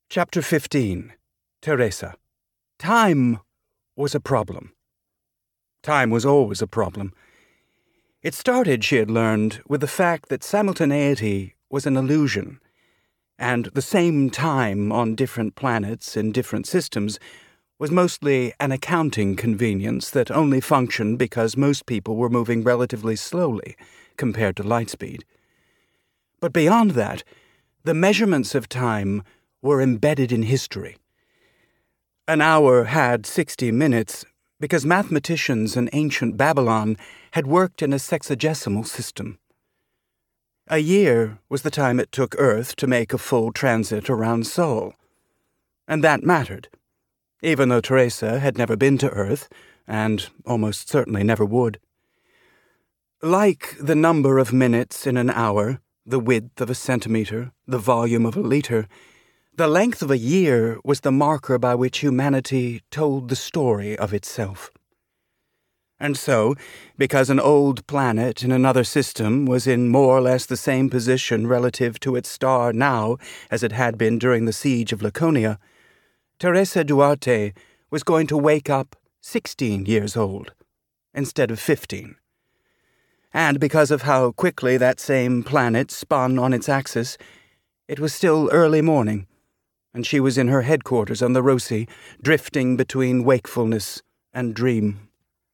Chapter 15. Teresa. Time was a problem. Time was always a problem. It started, she had learned, with the fact that simultaneity was an illusion, and the same time on different planets in different systems was mostly an accounting convenience that only functioned because most people were moving relatively slowly compared to light speed. But beyond that, the measurements of time were embedded in history. An hour had 60 minutes because mathematicians in ancient Babylon had worked in a sexagesimal system. A year was the time it took Earth to make a full transit around Sol. And that mattered, even though Teresa had never been to Earth, and almost certainly never would. Like the number of minutes in an hour, the width of a centimeter, the volume of a liter, the length of a year was the marker by which humanity told the story of itself. And so, because an old planet in another system was in more or less the same position relative to its star now as it had been during the siege of Laconia, Teresa Duarte was going to wake up 16 years old instead of 15. And because of how quickly that same planet spun on its axis, it was still early morning, and she was in her headquarters on the Rossi, drifting between wakefulness and dream.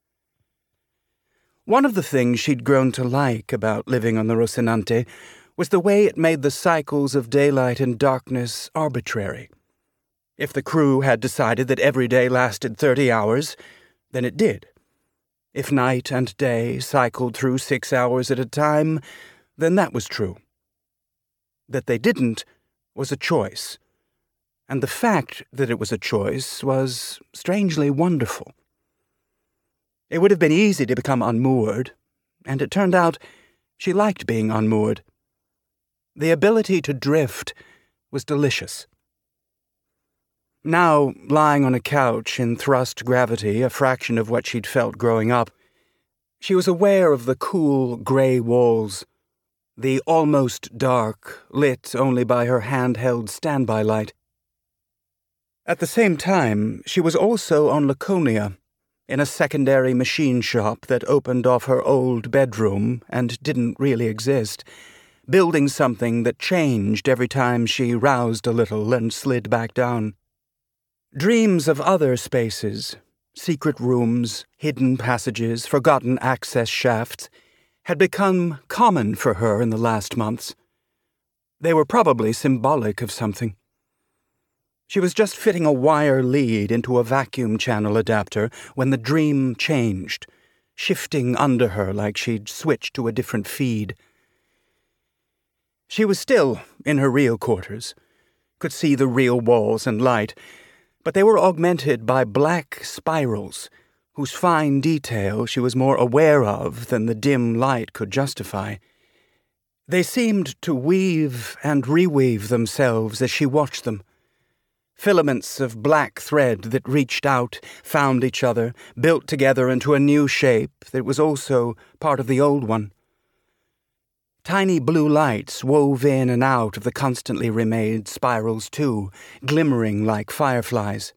One of the things she'd grown to like about living on the Rocinante was the way it made the cycles of daylight and darkness arbitrary. If the crew had decided that every day lasted 30 hours, then it did. If night and day cycled through 6 hours at a time, then that was true. That they didn't was a choice, and the fact that it was a choice was strangely wonderful. It would have been easy to become unmoored, and it turned out she liked being unmoored. The ability to drift was delicious. Now, lying on a couch in thrust gravity, a fraction of what she'd felt growing up, she was aware of the cool, grey walls, the almost dark, lit only by her handheld standby light. At the same time, she was also on Laconia, in a secondary machine shop that opened off her old bedroom and didn't really exist, building something that changed every time she roused a little and slid back down. Dreams of other spaces, secret rooms, hidden passages, forgotten access shafts, had become common for her in the last months. They were probably symbolic of something. She was just fitting a wire lead into a vacuum channel adapter when the dream changed, shifting under her like she'd switched to a different feed. She was still in her real quarters, could see the real walls and light, but they were augmented by black spirals, whose fine detail she was more aware of than the dim light could justify. They seemed to weave and reweave themselves as she watched them. Filaments of black thread that reached out, found each other, built together into a new shape that was also part of the old one. Tiny blue lights wove in and out of the constantly remade spirals too, glimmering like fireflies.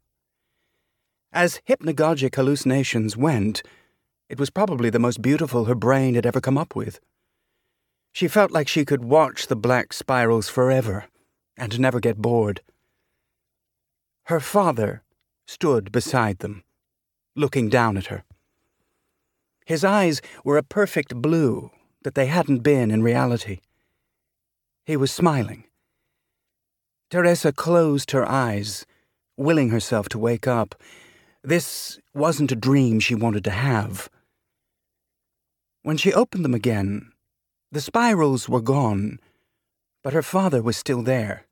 As hypnagogic hallucinations went, it was probably the most beautiful her brain had ever come up with. She felt like she could watch the black spirals forever and never get bored. Her father stood beside them, looking down at her. His eyes were a perfect blue that they hadn't been in reality. He was smiling. Teresa closed her eyes, willing herself to wake up. This wasn't a dream she wanted to have. When she opened them again, the spirals were gone, but her father was still there.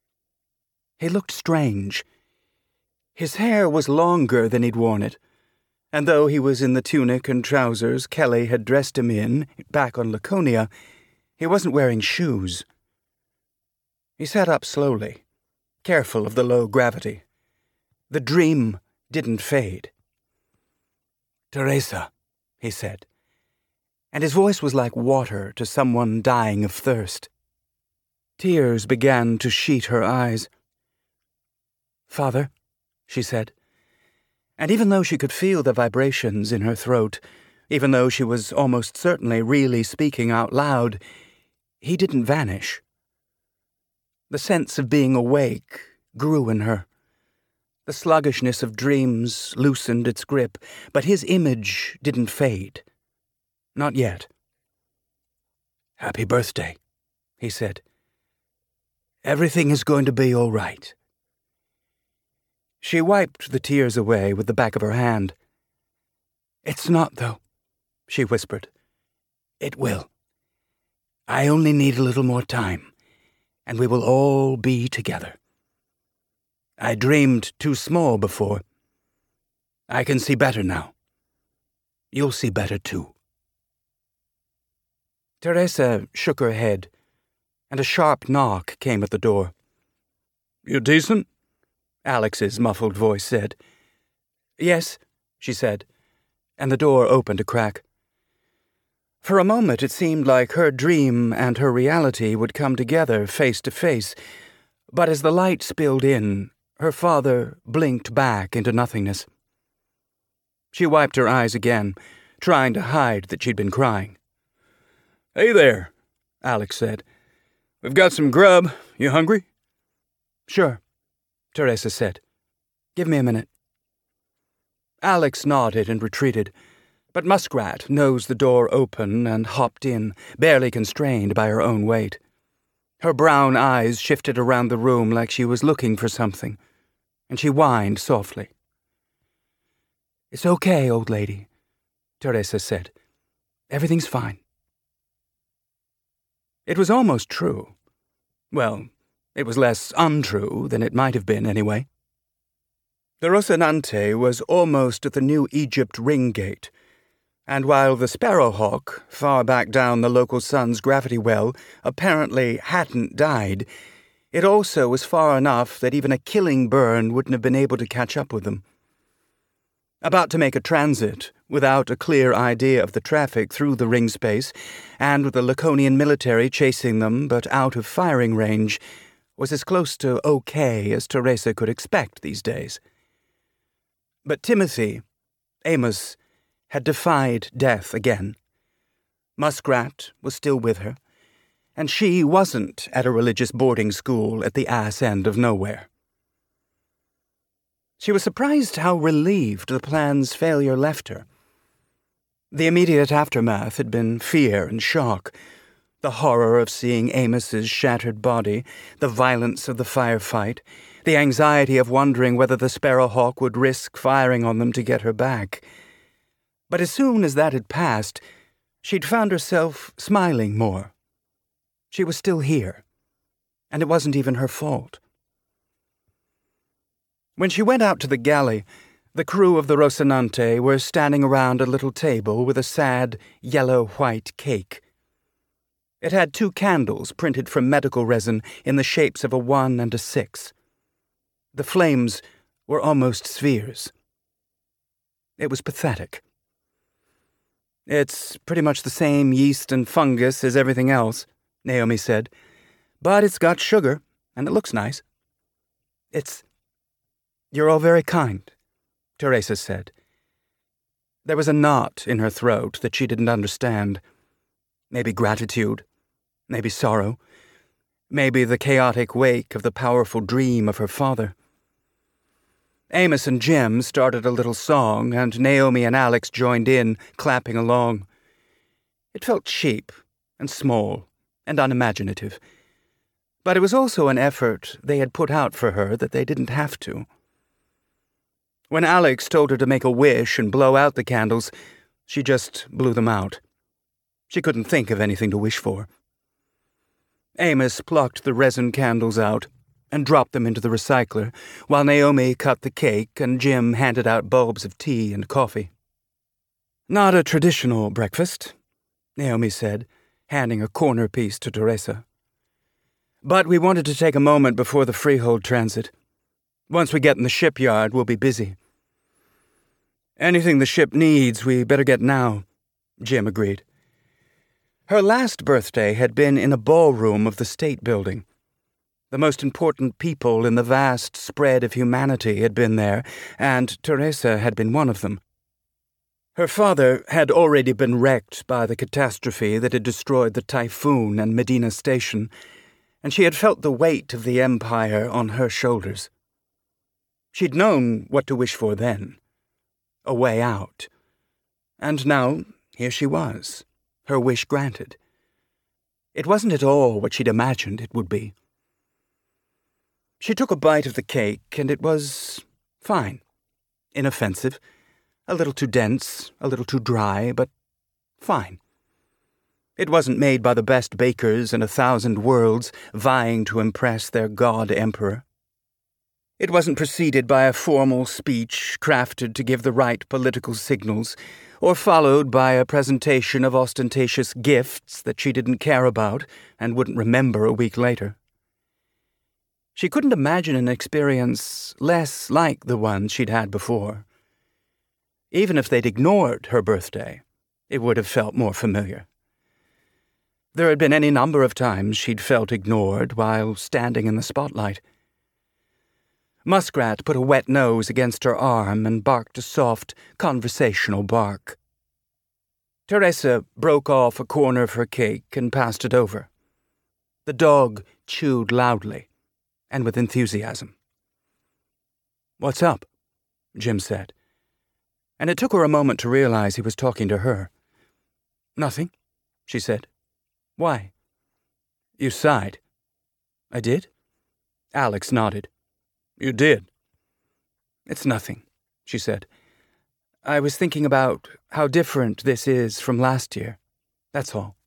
He looked strange. His hair was longer than he'd worn it, and though he was in the tunic and trousers Kelly had dressed him in, back on Laconia, he wasn't wearing shoes. He sat up slowly, careful of the low gravity. The dream didn't fade. "Teresa," he said, and his voice was like water to someone dying of thirst. Tears began to sheet her eyes. "Father," she said. And even though she could feel the vibrations in her throat, even though she was almost certainly really speaking out loud, he didn't vanish. The sense of being awake grew in her. The sluggishness of dreams loosened its grip, but his image didn't fade. Not yet. "Happy birthday," he said. "Everything is going to be all right." She wiped the tears away with the back of her hand. "It's not, though," she whispered. "It will. I only need a little more time, and we will all be together. I dreamed too small before. I can see better now. You'll see better, too." Teresa shook her head, and a sharp knock came at the door. "You decent?" Alex's muffled voice said. "Yes," she said, and the door opened a crack. For a moment it seemed like her dream and her reality would come together face to face, but as the light spilled in, her father blinked back into nothingness. She wiped her eyes again, trying to hide that she'd been crying. "Hey there," Alex said. "We've got some grub. You hungry?" "Sure," Teresa said. "Give me a minute." Alex nodded and retreated, but Muskrat nosed the door open and hopped in, barely constrained by her own weight. Her brown eyes shifted around the room like she was looking for something, and she whined softly. "It's okay, old lady," Teresa said. "Everything's fine." It was almost true. Well, it was less untrue than it might have been, anyway. The Rocinante was almost at the New Egypt ring gate, and while the Sparrowhawk, far back down the local sun's gravity well, apparently hadn't died, it also was far enough that even a killing burn wouldn't have been able to catch up with them. About to make a transit, without a clear idea of the traffic through the ring space, and with the Laconian military chasing them but out of firing range, was as close to okay as Teresa could expect these days. But Timothy, Amos, had defied death again. Muskrat was still with her, and she wasn't at a religious boarding school at the ass end of nowhere. She was surprised how relieved the plan's failure left her. The immediate aftermath had been fear and shock, the horror of seeing Amos's shattered body, the violence of the firefight, the anxiety of wondering whether the Sparrowhawk would risk firing on them to get her back. But as soon as that had passed, she'd found herself smiling more. She was still here, and it wasn't even her fault. When she went out to the galley, the crew of the Rocinante were standing around a little table with a sad, yellow-white cake. It had 2 candles printed from medical resin in the shapes of a 1 and a 6. The flames were almost spheres. It was pathetic. "It's pretty much the same yeast and fungus as everything else," Naomi said, "but it's got sugar, and it looks nice." "You're all very kind," Teresa said. There was a knot in her throat that she didn't understand. Maybe gratitude, maybe sorrow, maybe the chaotic wake of the powerful dream of her father. Amos and Jim started a little song, and Naomi and Alex joined in, clapping along. It felt cheap and small and unimaginative, but it was also an effort they had put out for her that they didn't have to. When Alex told her to make a wish and blow out the candles, she just blew them out. She couldn't think of anything to wish for. Amos plucked the resin candles out and dropped them into the recycler, while Naomi cut the cake and Jim handed out bulbs of tea and coffee. "Not a traditional breakfast," Naomi said, handing a corner piece to Teresa. "But we wanted to take a moment before the Freehold transit. Once we get in the shipyard, we'll be busy." "Anything the ship needs, we better get now," Jim agreed. Her last birthday had been in a ballroom of the State Building. The most important people in the vast spread of humanity had been there, and Teresa had been one of them. Her father had already been wrecked by the catastrophe that had destroyed the Typhoon and Medina Station, and she had felt the weight of the empire on her shoulders. She'd known what to wish for then, a way out. And now, here she was, her wish granted. It wasn't at all what she'd imagined it would be. She took a bite of the cake, and it was fine. Inoffensive. A little too dense, a little too dry, but fine. It wasn't made by the best bakers in 1,000 worlds vying to impress their god-emperor. It wasn't preceded by a formal speech crafted to give the right political signals, or followed by a presentation of ostentatious gifts that she didn't care about and wouldn't remember a week later. She couldn't imagine an experience less like the one she'd had before. Even if they'd ignored her birthday, it would have felt more familiar. There had been any number of times she'd felt ignored while standing in the spotlight. Muskrat put a wet nose against her arm and barked a soft, conversational bark. Teresa broke off a corner of her cake and passed it over. The dog chewed loudly and with enthusiasm. "What's up?" Jim said, and it took her a moment to realize he was talking to her. "Nothing," she said. "Why?" "You sighed." "I did?" Alex nodded. "You did." "It's nothing," she said. "I was thinking about how different this is from last year. That's all."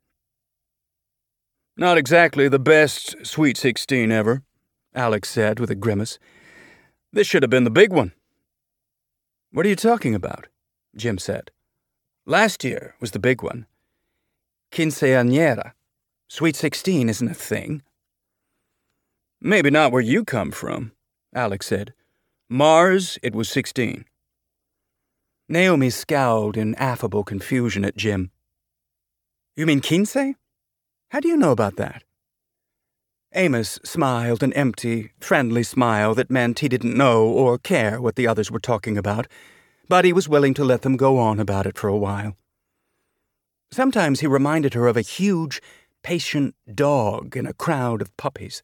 "Not exactly the best Sweet 16 ever," Alex said with a grimace. "This should have been the big one." "What are you talking about?" Jim said. "Last year was the big one. Quinceañera. Sweet 16 isn't a thing." "Maybe not where you come from," Alex said. "Mars, it was 16. Naomi scowled in affable confusion at Jim. "You mean quince? How do you know about that?" Amos smiled an empty, friendly smile that meant he didn't know or care what the others were talking about, but he was willing to let them go on about it for a while. Sometimes he reminded her of a huge, patient dog in a crowd of puppies.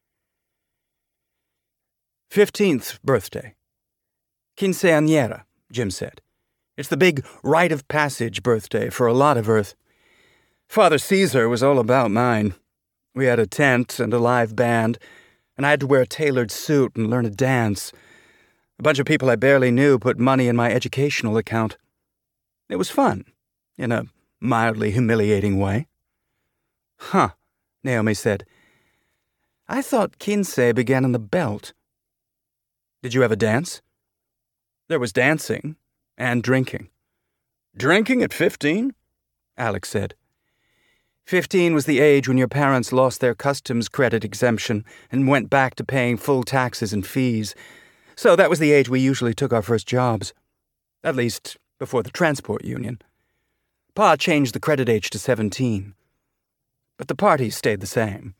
15th birthday. Quinceañera, Jim said. It's the big rite of passage birthday for a lot of Earth. Father Caesar was all about mine. We had a tent and a live band, and I had to wear a tailored suit and learn a dance. A bunch of people I barely knew put money in my educational account. It was fun, in a mildly humiliating way. "Huh," Naomi said. "I thought quince began in the belt." "Did you have a dance?" "There was dancing and drinking." "Drinking at 15? Alex said. 15 was the age when your parents lost their customs credit exemption and went back to paying full taxes and fees. So that was the age we usually took our first jobs. At least, before the transport union. Pa changed the credit age to 17. But the parties stayed the same.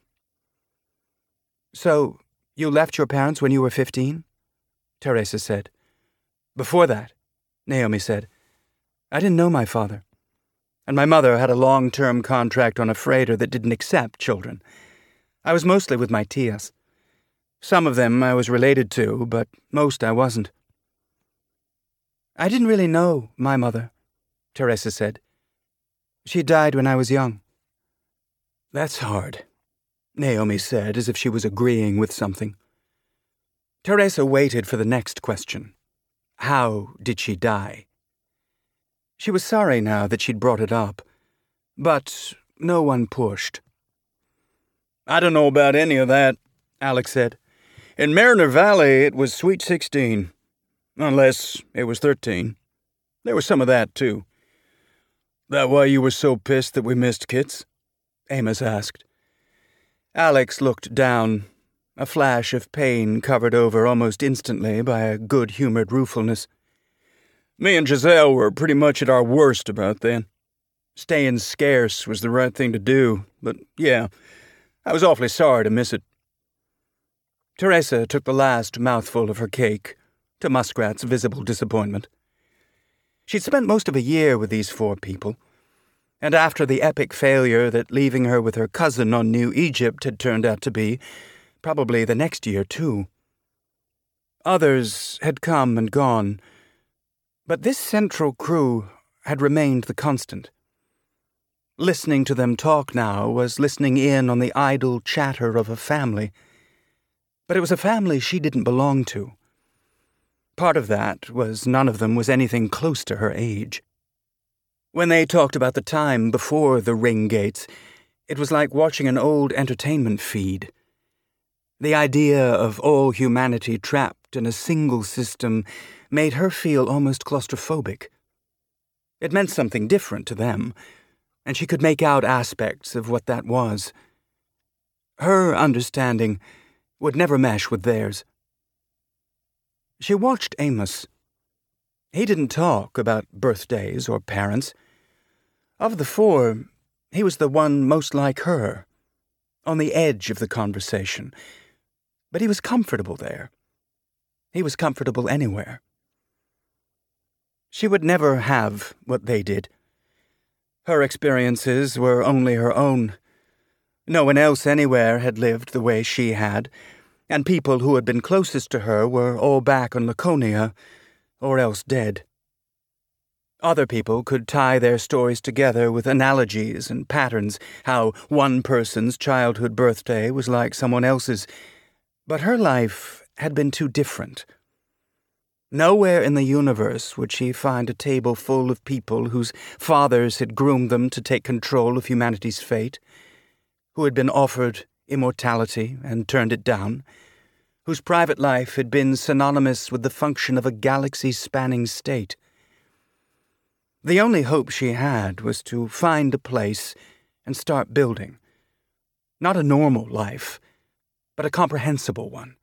"So, you left your parents when you were 15? Teresa said. "Before that," Naomi said. "I didn't know my father. And my mother had a long-term contract on a freighter that didn't accept children. I was mostly with my tias. Some of them I was related to, but most I wasn't." "I didn't really know my mother," Teresa said. "She died when I was young." "That's hard," Naomi said, as if she was agreeing with something. Teresa waited for the next question. How did she die? She was sorry now that she'd brought it up, but no one pushed. "I don't know about any of that," Alex said. "In Mariner Valley, it was Sweet 16. Unless it was 13. There was some of that, too." "That why you were so pissed that we missed Kits?" Amos asked. Alex looked down, a flash of pain covered over almost instantly by a good-humored ruefulness. "Me and Giselle were pretty much at our worst about then. Staying scarce was the right thing to do, but yeah, I was awfully sorry to miss it." Teresa took the last mouthful of her cake, to Muskrat's visible disappointment. She'd spent most of a year with these 4 people, and after the epic failure that leaving her with her cousin on New Egypt had turned out to be, probably the next year, too. Others had come and gone, but this central crew had remained the constant. Listening to them talk now was listening in on the idle chatter of a family, but it was a family she didn't belong to. Part of that was none of them was anything close to her age. When they talked about the time before the ring gates, it was like watching an old entertainment feed. The idea of all humanity trapped in a single system made her feel almost claustrophobic. It meant something different to them, and she could make out aspects of what that was. Her understanding would never mesh with theirs. She watched Amos. He didn't talk about birthdays or parents. Of the 4, he was the one most like her, on the edge of the conversation. But he was comfortable there. He was comfortable anywhere. She would never have what they did. Her experiences were only her own. No one else anywhere had lived the way she had, and people who had been closest to her were all back on Laconia, or else dead. Other people could tie their stories together with analogies and patterns, how one person's childhood birthday was like someone else's, but her life had been too different. Nowhere in the universe would she find a table full of people whose fathers had groomed them to take control of humanity's fate, who had been offered immortality and turned it down, whose private life had been synonymous with the function of a galaxy-spanning state. The only hope she had was to find a place and start building. Not a normal life, but a comprehensible one.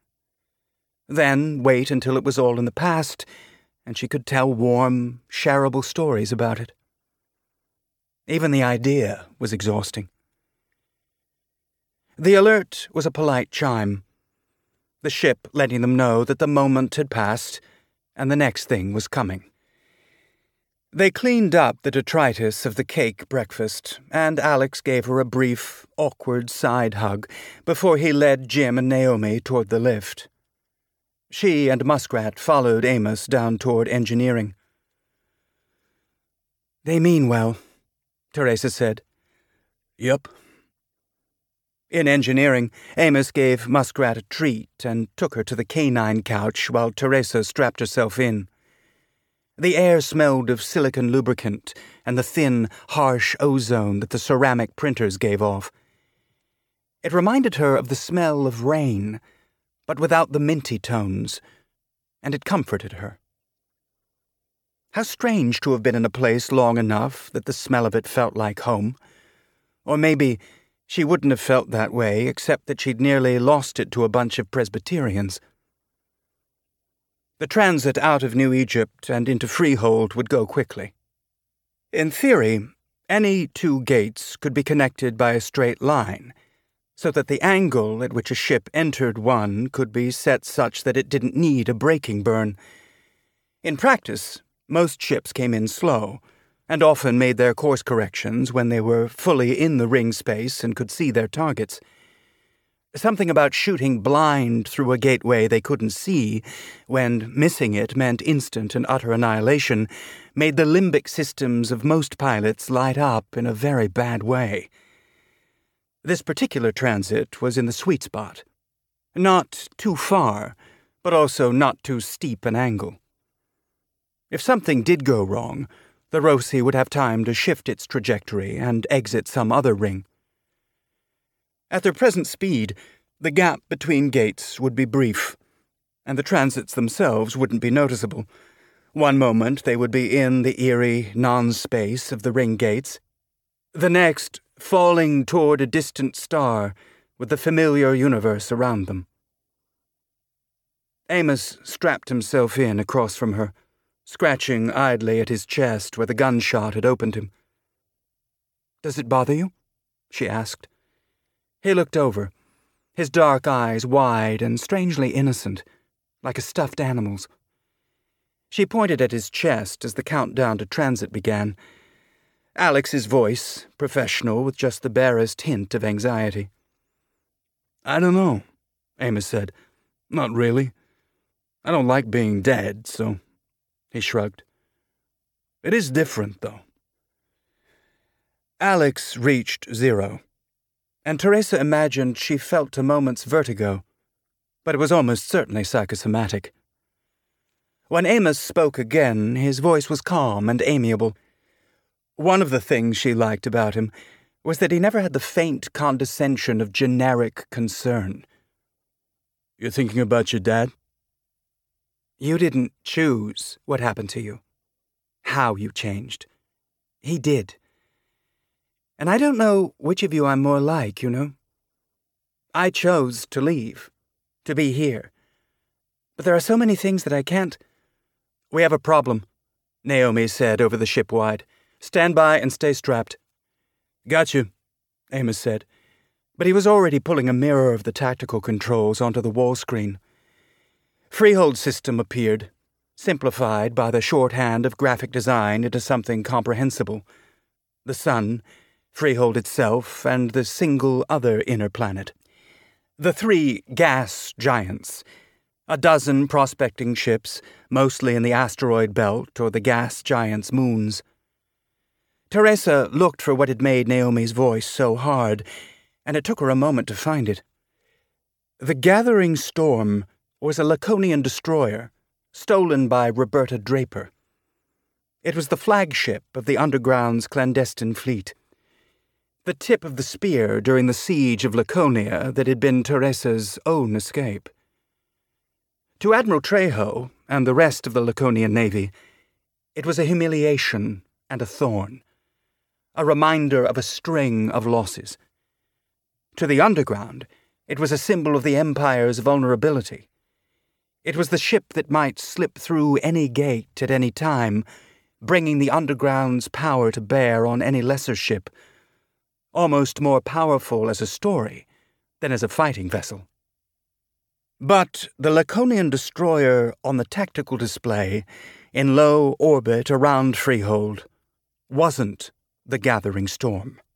Then wait until it was all in the past, and she could tell warm, shareable stories about it. Even the idea was exhausting. The alert was a polite chime, the ship letting them know that the moment had passed and the next thing was coming. They cleaned up the detritus of the cake breakfast, and Alex gave her a brief, awkward side hug before he led Jim and Naomi toward the lift. She and Muskrat followed Amos down toward engineering. "They mean well," Teresa said. "Yep." In engineering, Amos gave Muskrat a treat and took her to the canine couch while Teresa strapped herself in. The air smelled of silicon lubricant and the thin, harsh ozone that the ceramic printers gave off. It reminded her of the smell of rain, but without the minty tones, and it comforted her. How strange to have been in a place long enough that the smell of it felt like home. Or maybe she wouldn't have felt that way except that she'd nearly lost it to a bunch of Presbyterians. The transit out of New Egypt and into Freehold would go quickly. In theory, any 2 gates could be connected by a straight line, so that the angle at which a ship entered one could be set such that it didn't need a braking burn. In practice, most ships came in slow, and often made their course corrections when they were fully in the ring space and could see their targets. Something about shooting blind through a gateway they couldn't see, when missing it meant instant and utter annihilation, made the limbic systems of most pilots light up in a very bad way. This particular transit was in the sweet spot. Not too far, but also not too steep an angle. If something did go wrong, the Roci would have time to shift its trajectory and exit some other ring. At their present speed, the gap between gates would be brief, and the transits themselves wouldn't be noticeable. One moment they would be in the eerie non-space of the ring gates, the next falling toward a distant star with the familiar universe around them. Amos strapped himself in across from her, scratching idly at his chest where the gunshot had opened him. "Does it bother you?" she asked. He looked over. his dark eyes wide and strangely innocent, like a stuffed animal's. She pointed at his chest as the countdown to transit began. Alex's voice, professional with just the barest hint of anxiety. "I don't know," Amos said. "Not really. I don't like being dead, so—" He shrugged. "It is different, though." Alex reached 0, and Teresa imagined she felt a moment's vertigo, but it was almost certainly psychosomatic. When Amos spoke again, his voice was calm and amiable. One of the things she liked about him was that he never had the faint condescension of generic concern. "You're thinking about your dad?" "You didn't choose what happened to you, how you changed. He did. And I don't know which of you I'm more like, you know. I chose to leave, to be here. But there are so many things that I can't—" "We have a problem," Naomi said over the shipwide. "Stand by and stay strapped." "Got you," Amos said, but he was already pulling a mirror of the tactical controls onto the wall screen. Freehold system appeared, simplified by the shorthand of graphic design into something comprehensible. The sun, Freehold itself, and the single other inner planet. The 3 gas giants. A dozen prospecting ships, mostly in the asteroid belt or the gas giants' moons. Teresa looked for what had made Naomi's voice so hard, and it took her a moment to find it. The Gathering Storm was a Laconian destroyer, stolen by Roberta Draper. It was the flagship of the Underground's clandestine fleet. The tip of the spear during the siege of Laconia that had been Teresa's own escape. To Admiral Trejo and the rest of the Laconian Navy, it was a humiliation and a thorn, a reminder of a string of losses. To the Underground, it was a symbol of the Empire's vulnerability. It was the ship that might slip through any gate at any time, bringing the Underground's power to bear on any lesser ship, almost more powerful as a story than as a fighting vessel. But the Laconian destroyer on the tactical display, in low orbit around Freehold, wasn't the Gathering Storm.